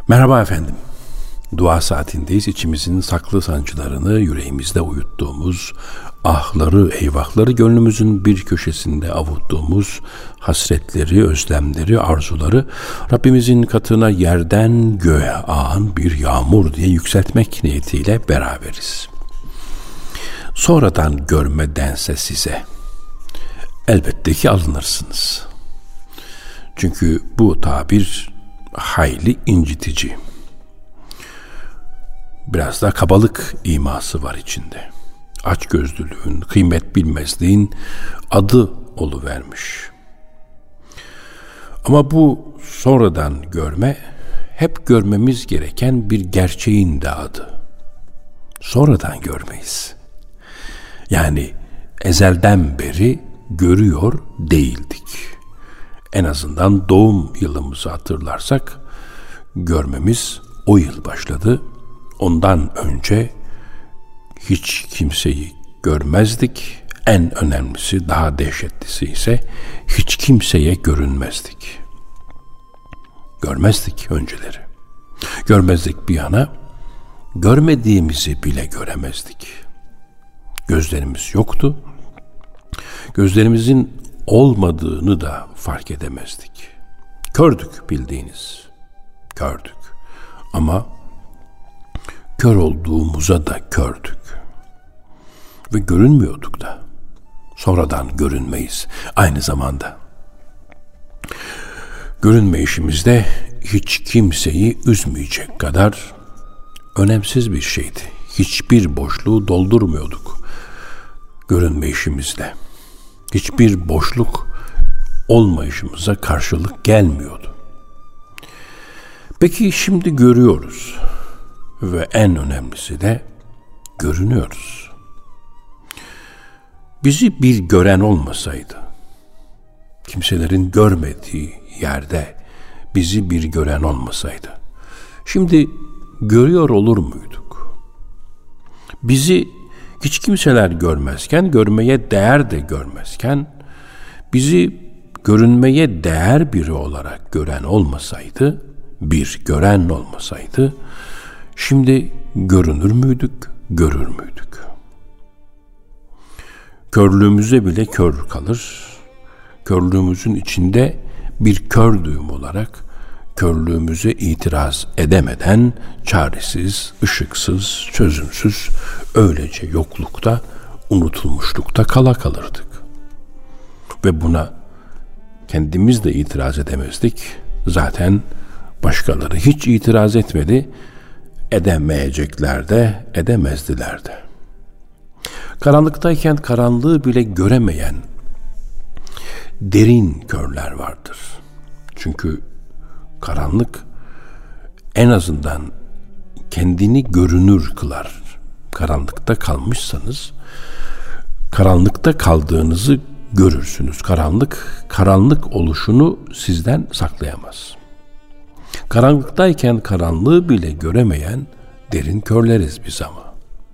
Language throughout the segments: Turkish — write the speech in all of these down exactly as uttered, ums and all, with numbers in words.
Merhaba efendim. Dua saatindeyiz. İçimizin saklı sancılarını yüreğimizde uyuttuğumuz, ahları, eyvahları gönlümüzün bir köşesinde avuttuğumuz hasretleri, özlemleri, arzuları Rabbimizin katına yerden göğe ağan bir yağmur diye yükseltmek niyetiyle beraberiz. Sonradan görme dense size, elbette ki alınırsınız. Çünkü bu tabir hayli incitici. Biraz da kabalık iması var içinde. Açgözlülüğün, kıymet bilmezliğin adı oluvermiş. Ama bu sonradan görme, hep görmemiz gereken bir gerçeğin de adı. Sonradan görmeyiz. Yani ezelden beri görüyor değildik. En azından doğum yılımızı hatırlarsak, görmemiz o yıl başladı. Ondan önce hiç kimseyi görmezdik. En önemlisi, daha dehşetlisi ise hiç kimseye görünmezdik. Görmezdik önceleri. Görmezdik bir yana, görmediğimizi bile göremezdik. Gözlerimiz yoktu. Gözlerimizin olmadığını da fark edemezdik. Kördük bildiğiniz. Kördük. Ama kör olduğumuza da kördük. Ve görünmüyorduk da. Sonradan görünmeyiz. Aynı zamanda. Görünmeyişimizde hiç kimseyi üzmeyecek kadar önemsiz bir şeydi. Hiçbir boşluğu doldurmuyorduk görünmeyişimizle. Hiçbir boşluk olmayışımıza karşılık gelmiyordu. Peki şimdi görüyoruz ve en önemlisi de görünüyoruz. Bizi bir gören olmasaydı, kimselerin görmediği yerde bizi bir gören olmasaydı, şimdi görüyor olur muyduk? Bizi hiç kimseler görmezken, görmeye değer de görmezken, bizi görünmeye değer biri olarak gören olmasaydı, bir gören olmasaydı, şimdi görünür müydük, görür müydük? Körlüğümüze bile kör kalır. Körlüğümüzün içinde bir kör düğüm olarak körlüğümüze itiraz edemeden çaresiz, ışıksız, çözümsüz, öylece yoklukta, unutulmuşlukta kala kalırdık. Ve buna kendimiz de itiraz edemezdik. Zaten başkaları hiç itiraz etmedi, edemeyecekler de, edemezdiler de. Karanlıktayken karanlığı bile göremeyen derin körler vardır. Çünkü karanlık en azından kendini görünür kılar. Karanlıkta kalmışsanız, karanlıkta kaldığınızı görürsünüz. Karanlık, karanlık oluşunu sizden saklayamaz. Karanlıktayken karanlığı bile göremeyen derin körleriz biz ama.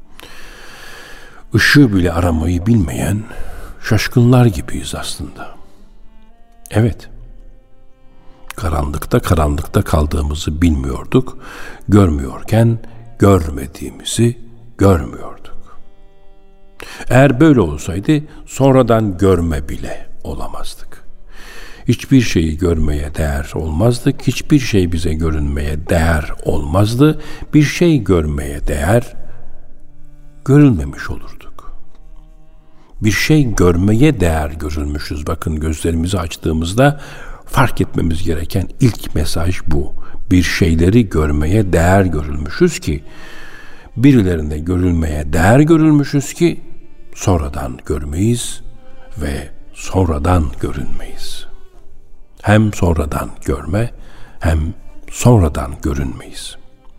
Işığı bile aramayı bilmeyen şaşkınlar gibiyiz aslında. Evet, karanlıkta karanlıkta kaldığımızı bilmiyorduk, görmüyorken görmediğimizi görmüyorduk. Eğer böyle olsaydı sonradan görme bile olamazdık. Hiçbir şeyi görmeye değer olmazdık, hiçbir şey bize görünmeye değer olmazdı, bir şey görmeye değer görülmemiş olurduk. Bir şey görmeye değer görülmüşüz. Bakın gözlerimizi açtığımızda fark etmemiz gereken ilk mesaj bu. Bir şeyleri görmeye değer görülmüşüz ki, birilerinde görülmeye değer görülmüşüz ki, sonradan görmeyiz ve sonradan görünmeyiz. Hem sonradan görme, hem sonradan görünmeyiz.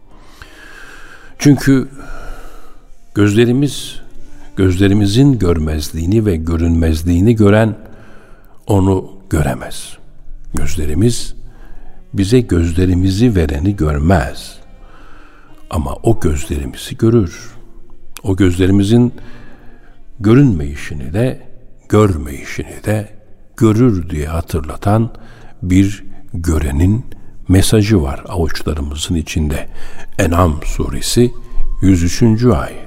Çünkü gözlerimiz, gözlerimizin görmezliğini ve görünmezliğini gören onu göremez. Gözlerimiz bize gözlerimizi vereni görmez. Ama o gözlerimizi görür. O gözlerimizin görünmeyişini de, görmeyişini de görür diye hatırlatan bir görenin mesajı var avuçlarımızın içinde. En'am suresi yüz üçüncü ayet.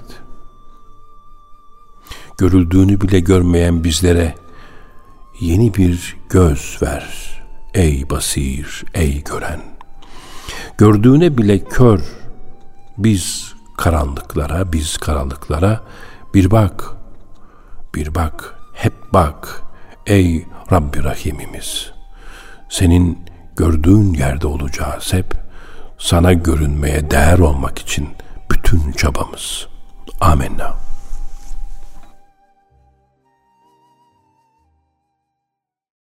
Görüldüğünü bile görmeyen bizlere yeni bir göz ver ey basir, ey gören. Gördüğüne bile kör biz karanlıklara, biz karanlıklara bir bak, bir bak, hep bak ey Rabbi Rahimimiz. Senin gördüğün yerde olacağız hep, sana görünmeye değer olmak için bütün çabamız. Amenna.